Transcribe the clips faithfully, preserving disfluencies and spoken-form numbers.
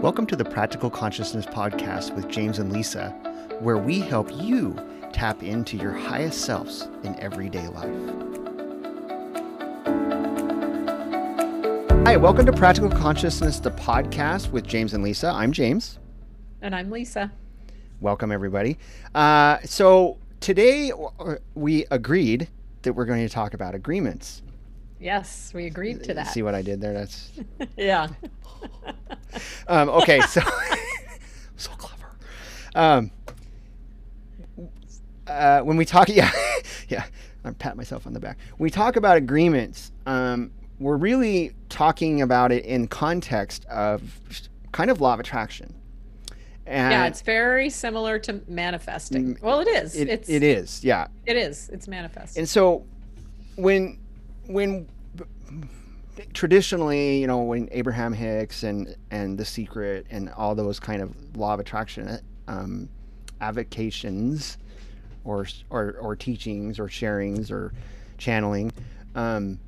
Welcome to the Practical Consciousness Podcast with James and Lisa, where we help you tap into your highest selves in everyday life. Hi, welcome to Practical Consciousness, the podcast with James and Lisa. I'm James. And I'm Lisa. Welcome, everybody. Uh, so today we agreed that we're going to talk about agreements. Yes, we agreed to that. See what I did there? That's yeah. um, okay, so so clever. Um, uh, when we talk, yeah, yeah, I'm patting myself on the back. When we talk about agreements, um, we're really talking about it in context of kind of law of attraction. And yeah, it's very similar to manifesting. Well, it is. It, it's, it is, yeah. It is. It's manifesting. And so when when traditionally, you know, when Abraham Hicks and and The Secret and all those kind of law of attraction um, avocations or, or or teachings or sharings or channeling, um,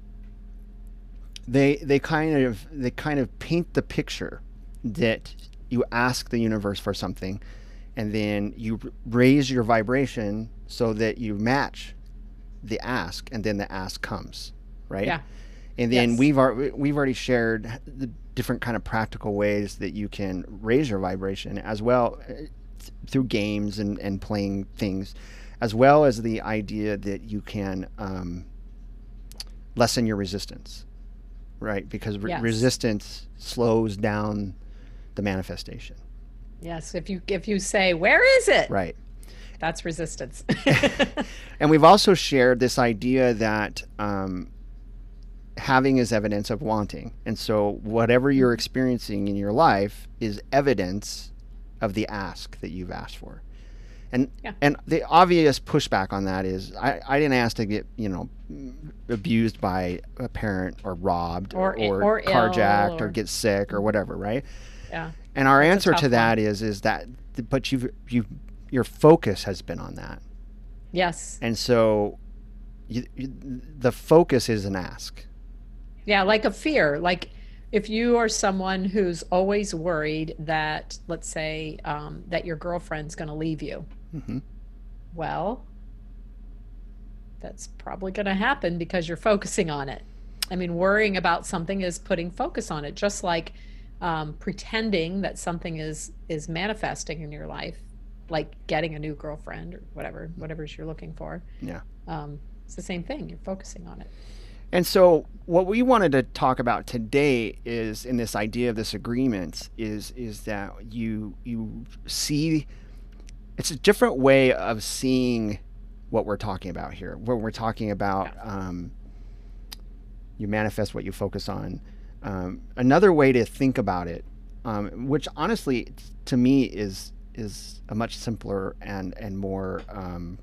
they they kind of they kind of paint the picture that you ask the universe for something, and then you raise your vibration so that you match the ask, and then the ask comes, right? Yeah. And then yes. we've already, we've already shared the different kind of practical ways that you can raise your vibration, as well uh, through games and, and playing things, as well as the idea that you can um, lessen your resistance, right? Because re- yes. resistance slows down the manifestation. Yes. If you if you say, where is it? Right. That's resistance. And we've also shared this idea that um, having is evidence of wanting. And so whatever you're experiencing in your life is evidence of the ask that you've asked for. And yeah. and the obvious pushback on that is I, I didn't ask to get, you know, abused by a parent or robbed or, or, or carjacked or, or get sick or whatever, right? Yeah. And our That's answer to that one. is is that but you've you've your focus has been on that. Yes. And so you, you, the focus is an ask. Yeah, like a fear. Like if you are someone who's always worried that, let's say, um, that your girlfriend's going to leave you. Mm-hmm. Well, that's probably going to happen because you're focusing on it. I mean, worrying about something is putting focus on it, just like um, pretending that something is is manifesting in your life, like getting a new girlfriend or whatever, whatever you're looking for. Yeah. Um, it's the same thing. You're focusing on it. And so what we wanted to talk about today is in this idea of this agreement is is that you you see it's a different way of seeing what we're talking about here. When we're talking about yeah. um, you manifest what you focus on. Um, another way to think about it, um, which honestly to me is is a much simpler and and more um,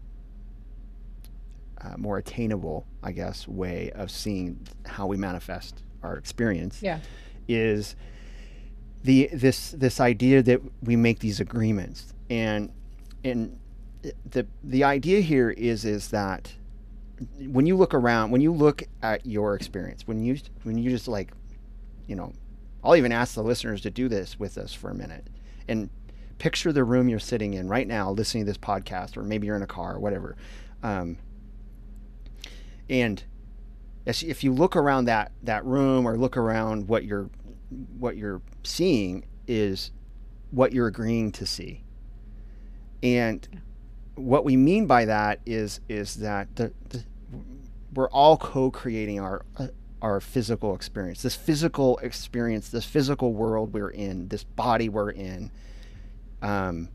uh, more attainable, I guess, way of seeing how we manifest our experience. Yeah. Is the this this idea that we make these agreements, and and the the idea here is is that when you look around, when you look at your experience, when you when you just like, you know, I'll even ask the listeners to do this with us for a minute and picture the room you're sitting in right now, listening to this podcast, or maybe you're in a car or whatever. Um, and as, if you look around that, that room or look around what you're, what you're seeing is what you're agreeing to see. And what we mean by that is, is that the, the we're all co-creating our, uh, our physical experience, this physical experience, this physical world we're in, this body we're in. Um,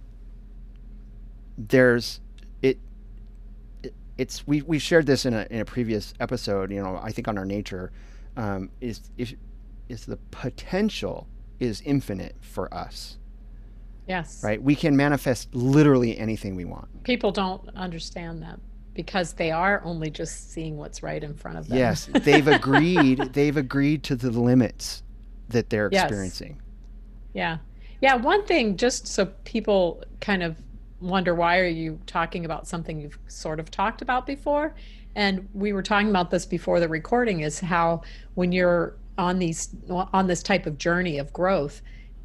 there's it, it it's we we shared this in a in a previous episode, you know, I think on our nature, um, is is is the potential is infinite for us. Yes. Right? We can manifest literally anything we want. People don't understand that because they are only just seeing what's right in front of them. Yes, they've agreed they've agreed to the limits that they're yes. experiencing. Yeah. Yeah, one thing, just so people kind of wonder, why are you talking about something you've sort of talked about before? And we were talking about this before the recording, is how when you're on these on this type of journey of growth,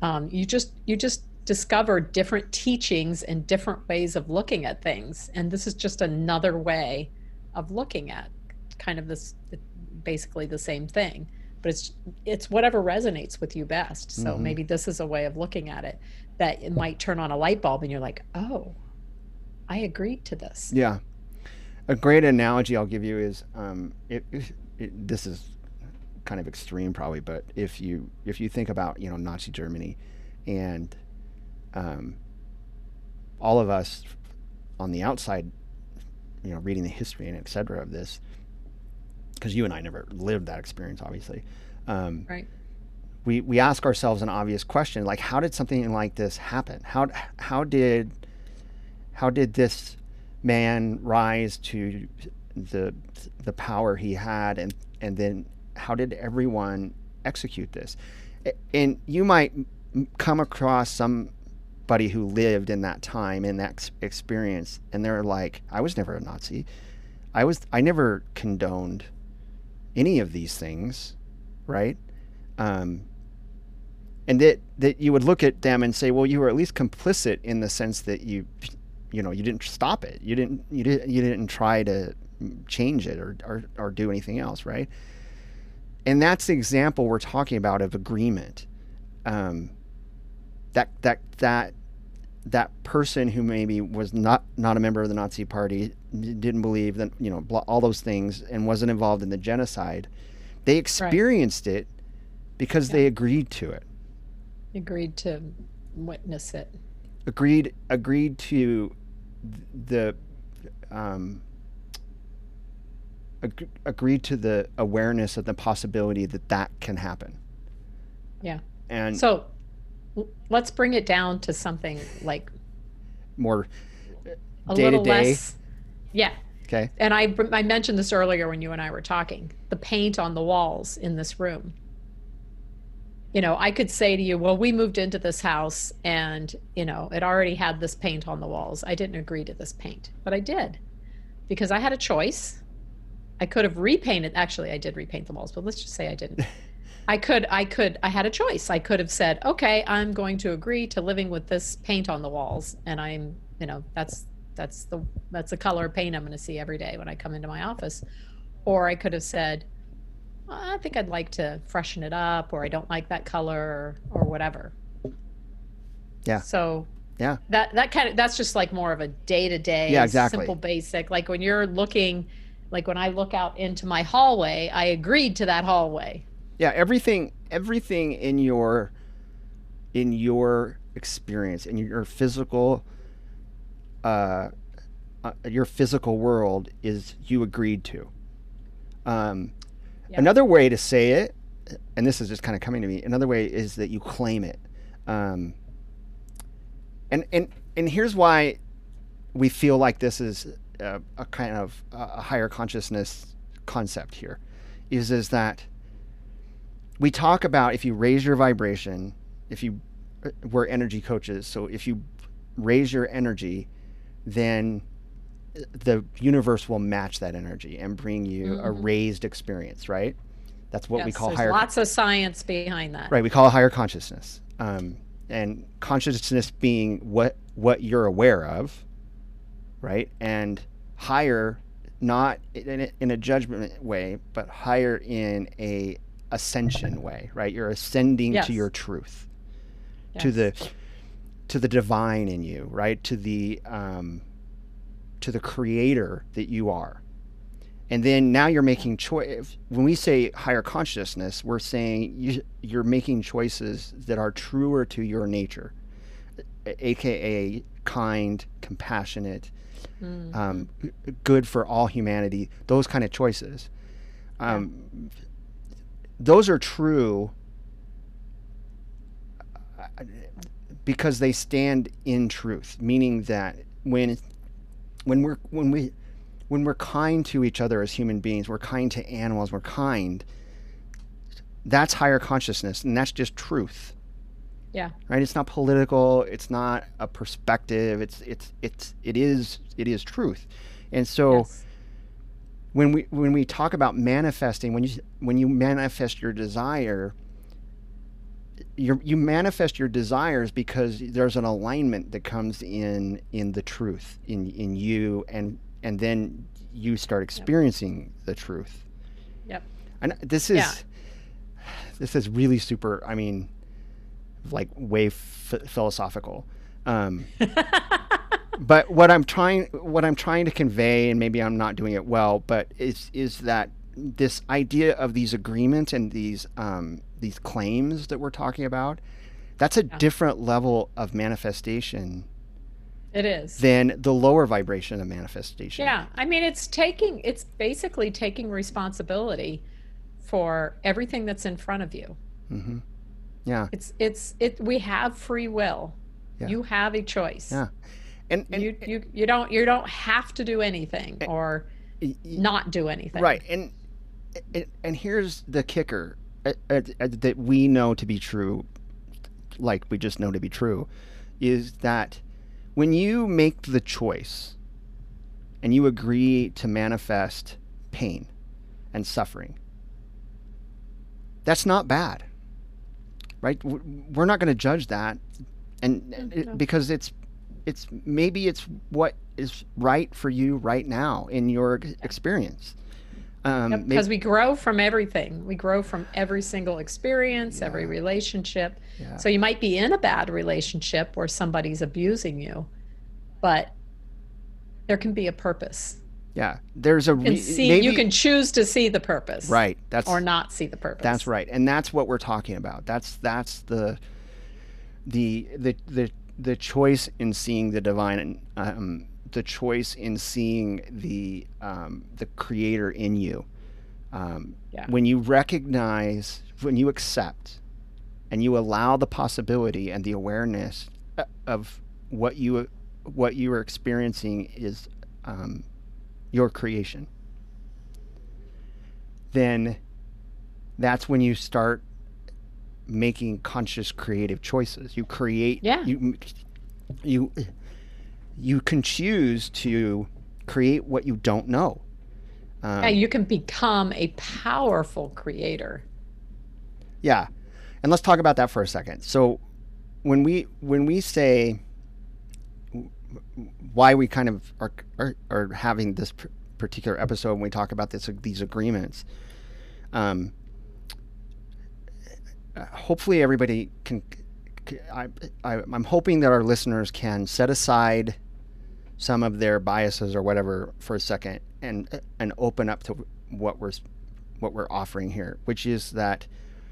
Um, you just you just discover different teachings and different ways of looking at things, and this is just another way of looking at kind of this, basically the same thing, but it's it's whatever resonates with you best. So Mm-hmm. maybe this is a way of looking at it that it might turn on a light bulb, and you're like, oh, I agreed to this. Yeah. A great analogy I'll give you is um, it, it, it, this is kind of extreme probably, but if you if you think about you know Nazi Germany, and um, all of us on the outside, you know, reading the history and et cetera of this, because you and I never lived that experience, obviously. Um, Right. we we ask ourselves an obvious question, like, how did something like this happen? How how did how did this man rise to the the power he had, and and then how did everyone execute this? And you might come across somebody who lived in that time, in that experience, and they're like, I was never a Nazi. I was I never condoned any of these things, right? Um, and that that you would look at them and say, well, you were at least complicit in the sense that you you know you didn't stop it, you didn't you didn't you didn't try to change it or or, or do anything else, right? And that's the example we're talking about of agreement. Um, that that that that person who maybe was not not a member of the Nazi Party, didn't believe that, you know, all those things, and wasn't involved in the genocide, they experienced right. it because yeah. they agreed to it. Agreed to witness it. Agreed agreed to the um, ag- agreed to the awareness of the possibility that that can happen. Yeah. And so let's bring it down to something like more a day little to day. less. Yeah. Okay. And I, I mentioned this earlier when you and I were talking, the paint on the walls in this room. You know, I could say to you, well, we moved into this house and, you know, it already had this paint on the walls. I didn't agree to this paint, but I did because I had a choice. I could have repainted. Actually, I did repaint the walls, but let's just say I didn't. I could, I could, I had a choice. I could have said, okay, I'm going to agree to living with this paint on the walls. And I'm, you know, that's, that's the, that's the color of paint I'm going to see every day when I come into my office. Or I could have said, well, I think I'd like to freshen it up, or I don't like that color, or, or whatever. Yeah. So yeah, that, that kind of, that's just like more of a day to day, yeah, exactly. simple, basic. Like when you're looking, like when I look out into my hallway, I agreed to that hallway. Yeah, everything everything in your in your experience, in your physical uh, uh your physical world is you agreed to. Um yeah. Another way to say it, and this is just kind of coming to me, another way is that you claim it. Um and and and here's why we feel like this is a, a kind of a higher consciousness concept here, is is that we talk about if you raise your vibration, if you, we're energy coaches, so if you raise your energy, then the universe will match that energy and bring you mm-hmm. a raised experience, right? That's what yes, we call there's higher. Lots of science behind that. Right, we call it higher consciousness, um, and consciousness being what what you're aware of, right? And higher, not in a, in a judgment way, but higher in a ascension way, right? You're ascending yes. to your truth, yes. to the to the divine in you, right? To the um, to the creator that you are. And then now you're making choice. When we say higher consciousness, we're saying you, you're making choices that are truer to your nature, aka kind, compassionate, mm-hmm. um, good for all humanity. Those kind of choices. Um, yeah. Those are true because they stand in truth, meaning that when when we're when we when we're kind to each other as human beings, we're kind to animals, we're kind, that's higher consciousness, and that's just truth. Yeah. Right? It's not political, it's not a perspective, it's it's it's it is it is truth. And so yes. When we when we talk about manifesting, when you when you manifest your desire, you you manifest your desires because there's an alignment that comes in in the truth in in you, and and then you start Yep. experiencing the truth. Yep. And this is Yeah. this is really super, I mean, like way f- philosophical. Um, but what I'm trying what I'm trying to convey, and maybe I'm not doing it well, but is is that this idea of these agreements and these um, these claims that we're talking about, that's a Yeah. different level of manifestation It is. than the lower vibration of manifestation. Yeah. I mean, it's taking, it's basically taking responsibility for everything that's in front of you. Hmm. Yeah, It's, it's, it, we have free will. yeah, You have a choice. yeah. And, and You, you, you don't, you don't have to do anything or y- y- not do anything. right, and and, and here's the kicker, uh, uh, uh, that we know to be true, like we just know to be true, is that when you make the choice and you agree to manifest pain and suffering, that's not bad, right? W- We're not going to judge that, and Mm, it, no. because it's it's maybe it's what is right for you right now in your ex- experience. Um, Yep, maybe, because we grow from everything. We grow from every single experience, every yeah, relationship. yeah, So you might be in a bad relationship where somebody's abusing you, but there can be a purpose. yeah. There's a You can re- see, you maybe can choose to see the purpose right. or That's not see the that's purpose. right, and that's what we're talking about. That's that's the the the the the choice in seeing the divine, and um, the choice in seeing the um, the creator in you. Um, Yeah. when you recognize, when you accept, and you allow the possibility and the awareness uh, of what you what you are experiencing is um, your creation, then that's when you start making conscious creative choices. You create, Yeah. you you you can choose to create what you don't know. Yeah, Um, you can become a powerful creator. yeah, and let's talk about that for a second. So when we when we say why we kind of are are, are having this p- particular episode, when we talk about this these agreements, um, uh, hopefully everybody can. c- I, I I'm hoping that our listeners can set aside some of their biases or whatever for a second, and and open up to what we're what we're offering here, which is that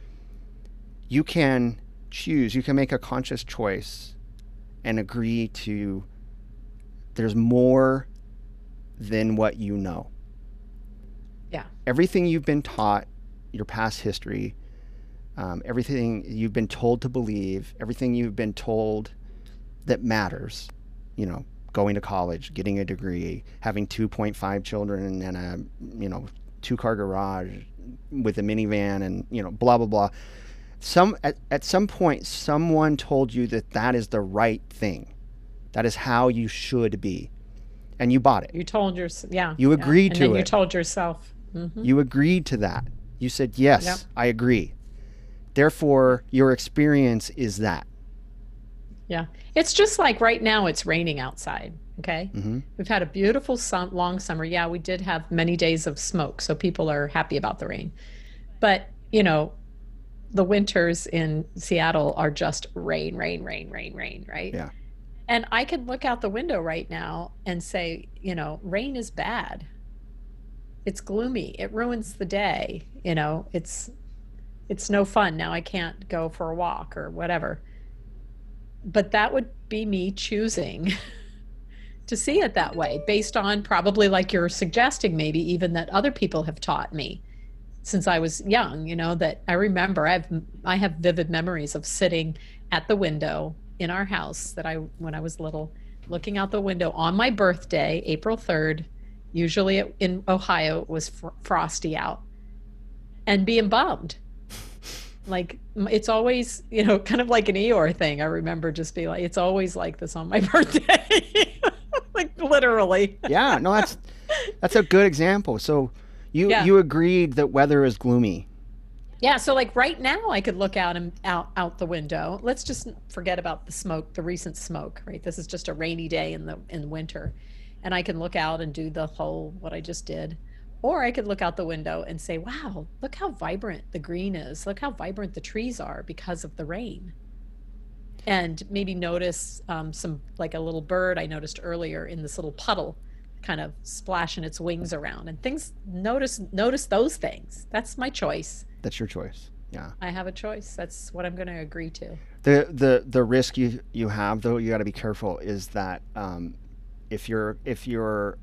you can choose, you can make a conscious choice and agree to, there's more than what you know. Yeah. Everything you've been taught, your past history, um, everything you've been told to believe, everything you've been told that matters, you know, going to college, getting a degree, having two point five children and a, you know, two car garage with a minivan and, you know, blah, blah, blah. Some, at, at some point, someone told you that that is the right thing. That is how you should be. And you bought it. You told yourself, yeah, You yeah. agreed And to then you it. told yourself, hmm You agreed to that. You said, yep, yes, I agree. Therefore, your experience is that. yeah. It's just like right now it's raining outside. Okay. Hmm. We've had a beautiful sun, long summer. Yeah, we did have many days of smoke, so people are happy about the rain. But, you know, the winters in Seattle are just rain, rain, rain, rain, rain, right? Yeah. And I could look out the window right now and say, you know, rain is bad. It's gloomy. It ruins the day. You know, it's it's no fun. Now I can't go for a walk or whatever. But that would be me choosing to see it that way based on probably like you're suggesting, maybe even that other people have taught me since I was young, you know, that I remember I have I have vivid memories of sitting at the window in our house that I when I was little, looking out the window on my birthday, April third. Usually it, in Ohio it was fr- frosty out, and being bummed. Like it's always, you know, kind of like an Eeyore thing. I remember just being like, it's always like this on my birthday, like literally. Yeah, no, that's that's a good example. So you Yeah. you agreed that weather is gloomy. Yeah, so like right now I could look out and out out the window. Let's just forget about the smoke, the recent smoke, right? This is just a rainy day in the in winter. And I can look out and do the whole what I just did. Or I could look out the window and say, "Wow, look how vibrant the green is. Look how vibrant the trees are because of the rain." And maybe notice um, some, like a little bird I noticed earlier in this little puddle kind of splashing its wings around and things. Notice notice those things. That's my choice. That's your choice. Yeah. I have a choice. That's what I'm going to agree to. The the the risk you you have though, you got to be careful, is that um, if you're if you're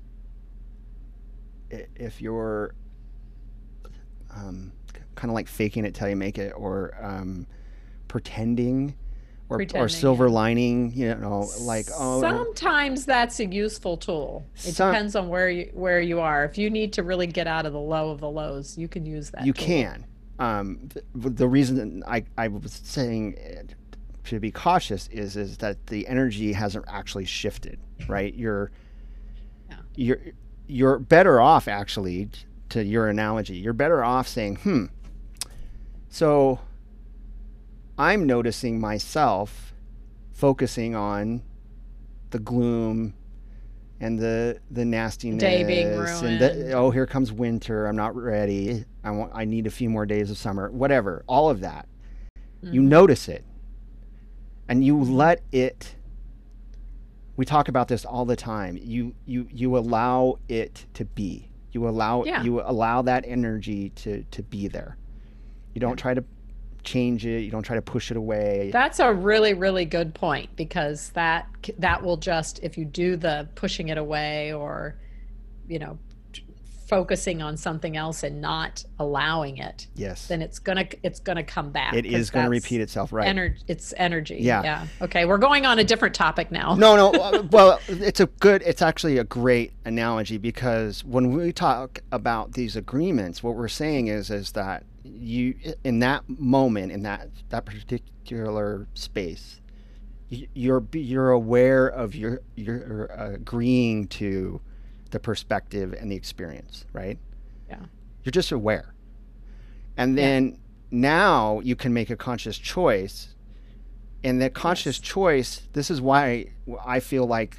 i- if you're um, kind of like faking it till you make it, or um, pretending, or or Pretending, silver yeah. lining, you know, like, oh, Sometimes that's a useful tool. It some depends on where you where you are. If you need to really get out of the low of the lows, you can use that you tool. can. Um, the, the reason I I was saying uh, to be cautious is is that the energy hasn't actually shifted, right? You're Yeah. you're you're better off, actually, to your analogy. You're better off saying, hmm, so I'm noticing myself focusing on the gloom and the the Day being nastiness, and the, ruined. oh, here comes winter, I'm not ready, I want I need a few more days of summer, whatever, all of that. You Hmm. notice it, and you Hmm. let it. We talk about this all the time. You you you allow it to be. You allow Yeah. you allow that energy to to be there. You Yeah. don't try to change it. You don't try to push it away. That's a really, really good point because that that will just, if you do the pushing it away or, you know, focusing on something else and not allowing it, Yes, then it's gonna it's gonna come back it is because going to that's repeat itself, right? energy. It's energy. Yeah. Yeah. Okay, we're going on a different topic now. No, no. uh, Well, it's a good. It's actually a great analogy, because when we talk about these agreements, what we're saying is is that you, in that moment, in that that particular space, y- you're be- you're aware of your you're agreeing to the perspective and the experience, right? Yeah. You're just aware, and Yeah. then now you can make a conscious choice. And that conscious Yes. choice, this is why I feel like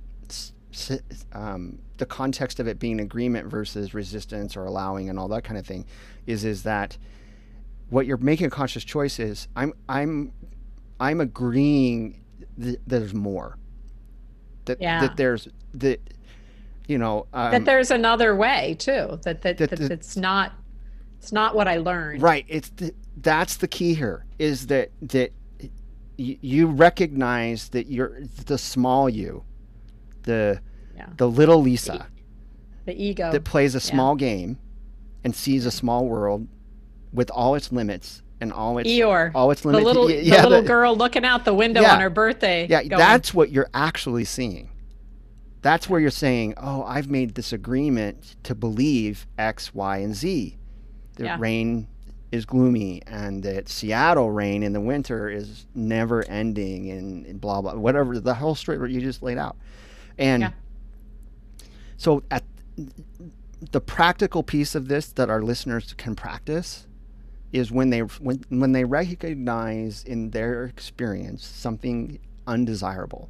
um, the context of it being agreement versus resistance or allowing and all that kind of thing is is that what you're making a conscious choice is, I'm I'm I'm agreeing that there's more, that that Yeah. there's that, you know, That um, there's another way too. That that that that the, it's not it's not what I learned. right, it's the, that's the key here, is that that y- you recognize that you're the small you, the Yeah. the little The, Lisa the that ego. plays a Yeah. small game and sees a Yeah. small world with all its limits and all its Eeyore, all its the limits. little the Yeah, little the, girl looking out the window on yeah, her birthday, yeah. going, That's what you're actually seeing. That's yeah, where you're saying, "Oh, I've made this agreement to believe X, Y, and Z. That yeah, rain is gloomy, and that Seattle rain in the winter is never ending, and, and blah blah, whatever the whole story you just laid out." And yeah, so, at the practical piece of this that our listeners can practice is when they when when they recognize in their experience something undesirable.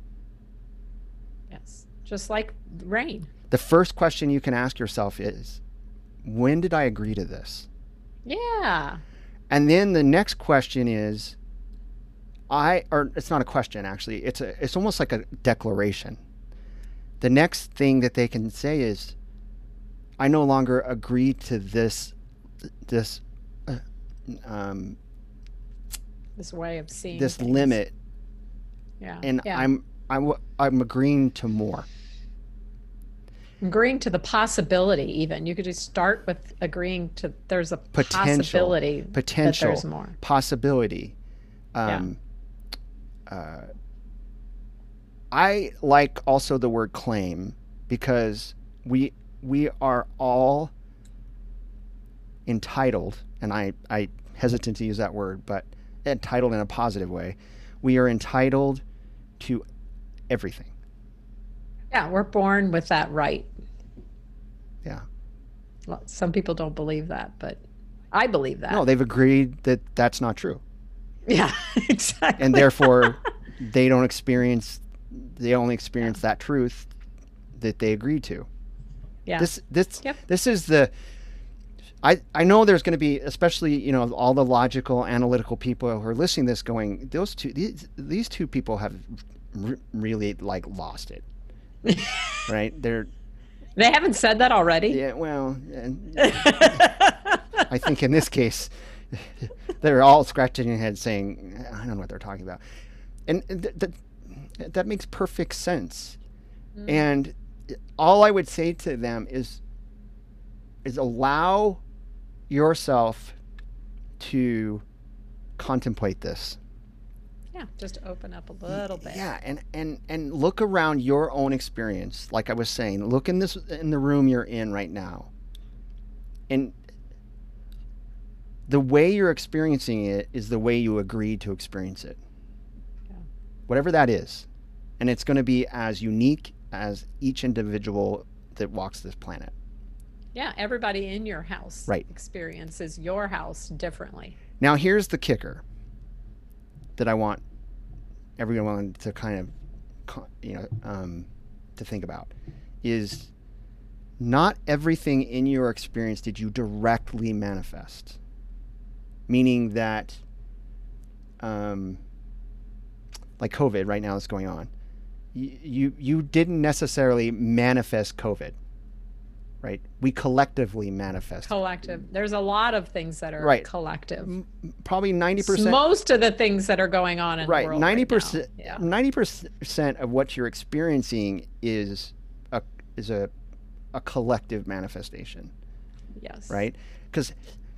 yes. Just like rain. The first question you can ask yourself is, when did I agree to this? Yeah, And then the next question is, I or it's not a question, actually. It's a it's almost like a declaration. The next thing that they can say is, I no longer agree to this this uh, um, this way of seeing this things. limit, Yeah, and yeah. I'm I'm I'm agreeing to more. Agreeing to the possibility, even. You could just start with agreeing to there's a Potential, possibility that there's potential, more. possibility. Yeah, Um, uh, I like also the word claim, because we we are all entitled, and I I hesitant to use that word, but entitled in a positive way. We are entitled to everything. yeah. We're born with that right. Yeah. Well, some people don't believe that, but I believe that. No, they've agreed that that's not true. Yeah, exactly. And therefore, they don't experience, they only experience that truth that they agreed to. Yeah. This, this, Yep. this is the, I, I know there's going to be, especially, you know, all the logical, analytical people who are listening to this going, those two, these, these two people have r- really like lost it. Right? They're, They haven't said that already? yeah, well, and I think in this case, they're all scratching their head saying, I don't know what they're talking about. And th- th- that makes perfect sense. Mm. And all I would say to them is, is allow yourself to contemplate this. Yeah, just open up a little bit. Yeah, and, and, and look around your own experience. Like I was saying, look in this in the room you're in right now. And the way you're experiencing it is the way you agreed to experience it. Yeah. Whatever that is. And it's going to be as unique as each individual that walks this planet. Yeah, everybody in your house right. experiences your house differently. Now here's the kicker that I want everyone to kind of, you know, um, to think about is not everything in your experience did you directly manifest. Meaning that, um, like COVID right now is going on, you, you, you didn't necessarily manifest COVID, right? We collectively manifest. Collective. There's a lot of things that are right. collective. M- probably ninety percent. Most of the things that are going on in right. the world ninety percent, right now. Yeah. ninety percent of what you're experiencing is a, is a, a collective manifestation. Yes. Right? Because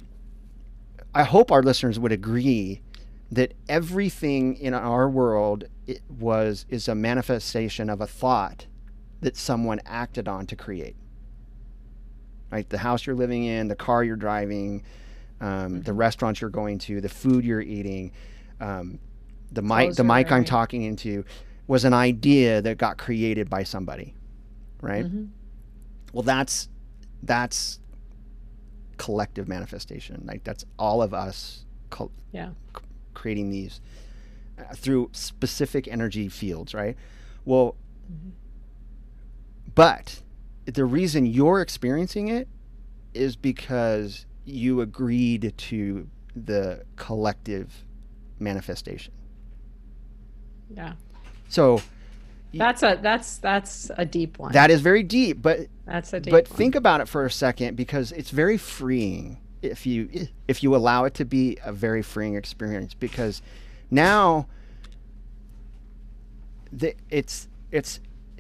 I hope our listeners would agree that everything in our world it was is a manifestation of a thought that someone acted on to create. Right? The house you're living in, the car you're driving, um, mm-hmm. the restaurants you're going to, the food you're eating, um, the mic, the mic I'm talking into was an idea that got created by somebody. Right? Mm-hmm. Well, that's that's collective manifestation. Like that's all of us co- yeah. c- creating these uh, through specific energy fields, right? Well, mm-hmm. but the reason you're experiencing it is because you agreed to the collective manifestation. Yeah. So that's a that's that's a deep one. That is very deep, but that's a deep but one. Think about it for a second because it's very freeing if you if you allow it to be a very freeing experience because now the, it's it's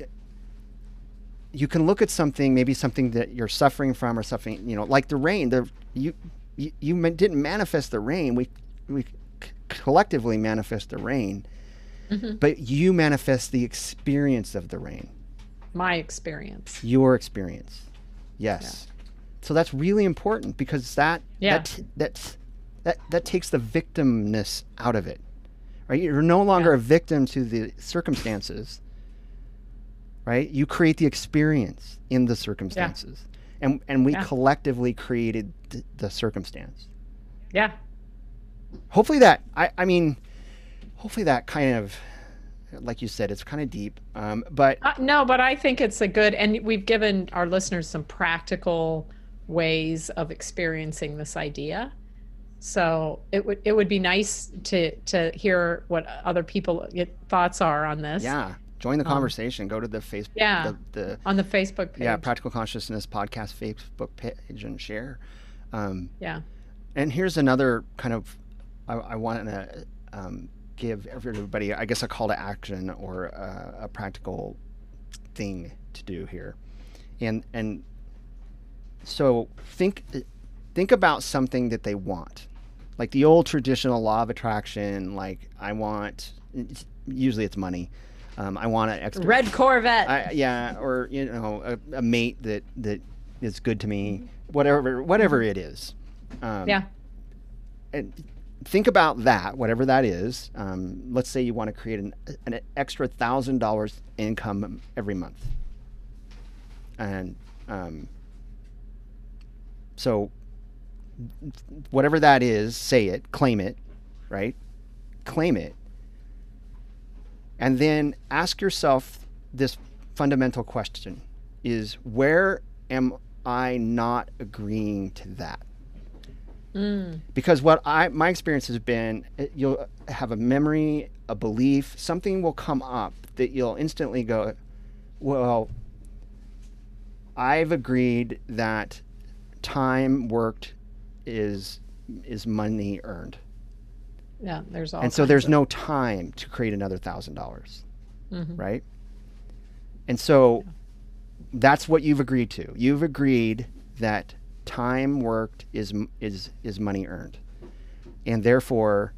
you can look at something, maybe something that you're suffering from or something, you know, like the rain. The you you, you didn't manifest the rain. We we c- collectively manifest the rain, mm-hmm. but you manifest the experience of the rain. My experience. Your experience, yes. Yeah. So that's really important because that yeah. that that that that takes the victimness out of it, right? You're no longer yeah. a victim to the circumstances. Right? You create the experience in the circumstances. Yeah. And and we yeah. collectively created th- the circumstance. Yeah. Hopefully that, I, I mean, hopefully that kind of, like you said, it's kind of deep. Um, but uh, no, but I think it's a good, and we've given our listeners some practical ways of experiencing this idea. So it would it would be nice to to hear what other people thoughts are on this. Yeah. Join the conversation. Um, Go to the Facebook. Yeah. The, the, on the Facebook page. Yeah, Practical Consciousness Podcast Facebook page and share. Um, yeah. And here's another kind of, I, I want to um, give everybody, I guess, a call to action or a, a practical thing to do here. And and so think think about something that they want, like the old traditional law of attraction. Like I want, usually it's money. Um, I want an extra red Corvette. I, yeah, or you know, a, a mate that, that is good to me. Whatever, whatever it is. Um, yeah. And think about that, whatever that is. Um, let's say you want to create an, an extra thousand dollars income every month, and um, so whatever that is, say it, claim it, right? Claim it. And then ask yourself this fundamental question is, where am I not agreeing to that? Mm. Because what I my experience has been, you'll have a memory, a belief, something will come up that you'll instantly go, well, I've agreed that time worked is is money earned. Yeah, there's all And so kinds there's of- no time to create another thousand dollars, Mhm. right? And so that's what you've agreed to. You've agreed that time worked is m- is is money earned, and therefore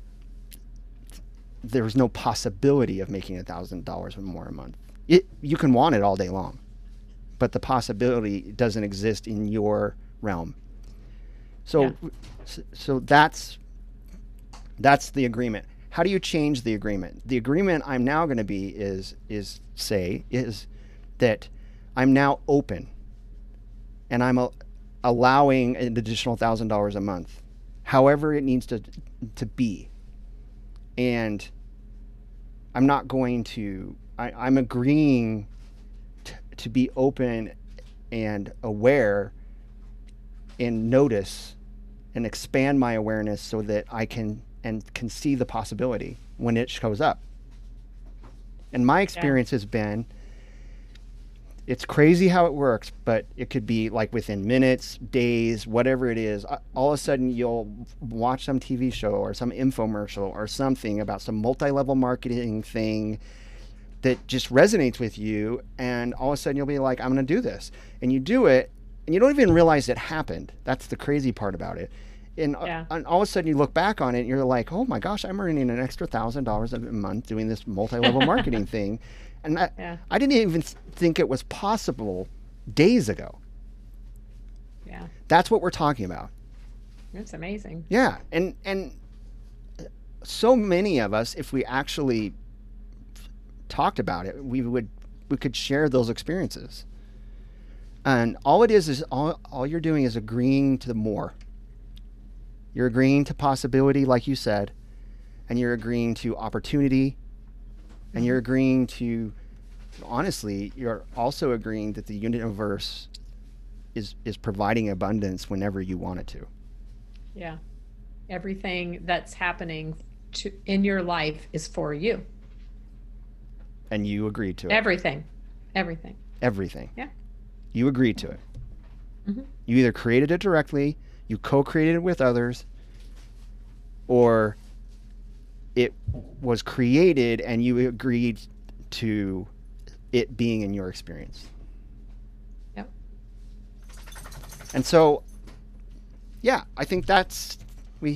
there's no possibility of making a thousand dollars or more a month. It, you can want it all day long, but the possibility doesn't exist in your realm. So, Yeah. so, so that's that's the agreement. How do you change the agreement? The agreement I'm now going to be is is say is that I'm now open, and I'm a, allowing an additional thousand dollars a month, however it needs to to be, and I'm not going to. I, I'm agreeing t- to be open and aware and notice and expand my awareness so that I can and can see the possibility when it shows up. And my experience has been, it's crazy how it works, but it could be like within minutes, days, whatever it is. uh, All of a sudden, you'll watch some T V show or some infomercial or something about some multi-level marketing thing that just resonates with you, and all of a sudden you'll be like, I'm going to do this. And you do it, and you don't even realize it happened. That's the crazy part about it. And, uh, Yeah. and all of a sudden you look back on it and you're like, oh my gosh, I'm earning an extra thousand dollars a month doing this multi-level marketing thing. And I, Yeah. I didn't even think it was possible days ago. Yeah. That's what we're talking about. It's amazing. Yeah. And, and so many of us, if we actually talked about it, we would, we could share those experiences. And all it is, is all, all you're doing is agreeing to the more. You're agreeing to possibility, like you said, and you're agreeing to opportunity, and you're agreeing to, honestly, you're also agreeing that the universe is is providing abundance whenever you want it to. Yeah. Everything that's happening to in your life is for you. And you agreed to it. Everything. Everything. Everything. Yeah. You agreed to it. Mhm. You either created it directly, you co-created it with others, or it was created and you agreed to it being in your experience. Yep. And so, yeah, I think that's we.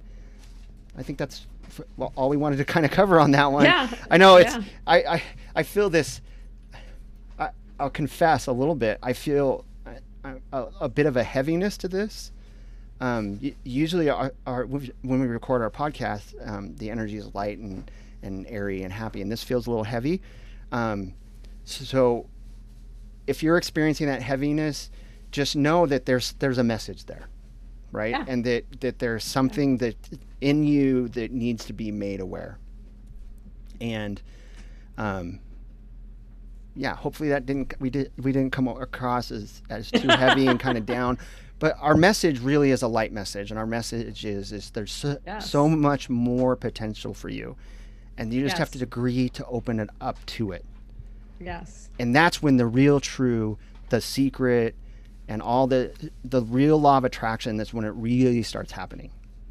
I think that's f- well, all we wanted to kind of cover on that one. Yeah. I know it's. Yeah. I, I I feel this. I, I'll confess a little bit. I feel a, a, a bit of a heaviness to this. Um, y- usually, our, our when we record our podcast, um, the energy is light and and airy and happy, and this feels a little heavy. Um, so, if you're experiencing that heaviness, just know that there's there's a message there, right? Yeah. And that that there's something that in you that needs to be made aware. And, um, yeah, hopefully that didn't we did we didn't come across as as too heavy and kind of down. But our message really is a light message, and our message is is there's so, Yes. so much more potential for you, and you just have Yes. to agree to open it up to it. Yes. And that's when the real true, the secret, and all the the real law of attraction, that's when it really starts happening.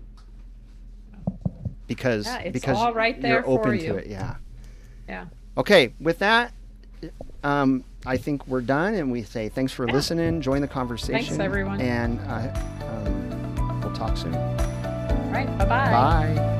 Because Yeah, it's because all right there you're open for to you. it, yeah. Yeah. Okay, with that, um, I think we're done, and we say thanks for Yeah. listening. Join the conversation. Thanks, everyone. And uh, um, we'll talk soon. All right. Bye-bye. Bye.